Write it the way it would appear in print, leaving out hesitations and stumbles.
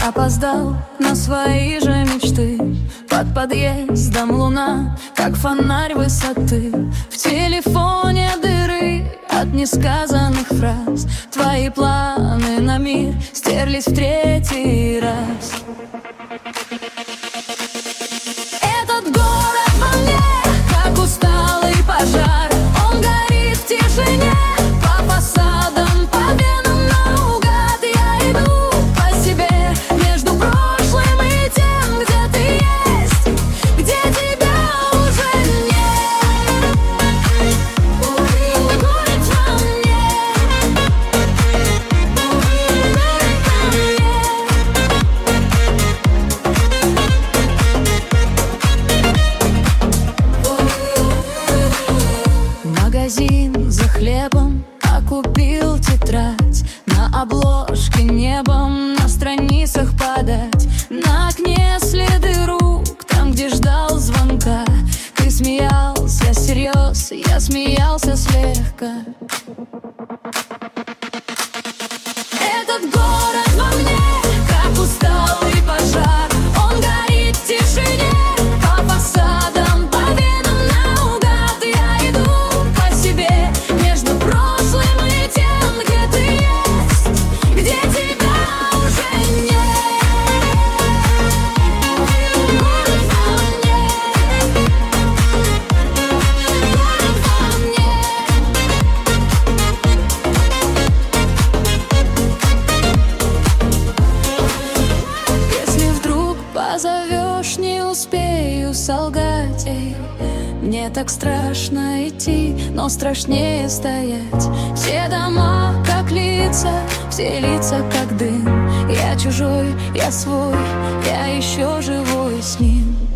опоздал на свои же мечты. Под подъездом луна, как фонарь высоты. В телефоне дыры от несказанных фраз. Твои планы на мир стерлись в третий раз. Этот город во мне, как усталый пожар. Он горит в тишине, по фасадам, по венам наугад. Я иду по себе между прошлым и тем, где ты есть, где тебя уже нет. Город во мне, магазин за хлебом, а купил тетрадь. На обложке небом, на страницах подать. На окне следы рук, там, где ждал звонка. Ты смеялся всерьез, я смеялся слегка. Этот город во мне, как усталый пожар. Он горит в тишине, по фасадам, по венам наугад. Я иду по себе между прошлым и тем, где ты есть, где тебя уже нет. Город во мне, город во мне. Если вдруг позовешь, не успею солгать. Эй, мне так страшно идти, но страшнее стоять. Все дома как лица, все лица как дым. Я чужой, я свой, я еще живой с ним.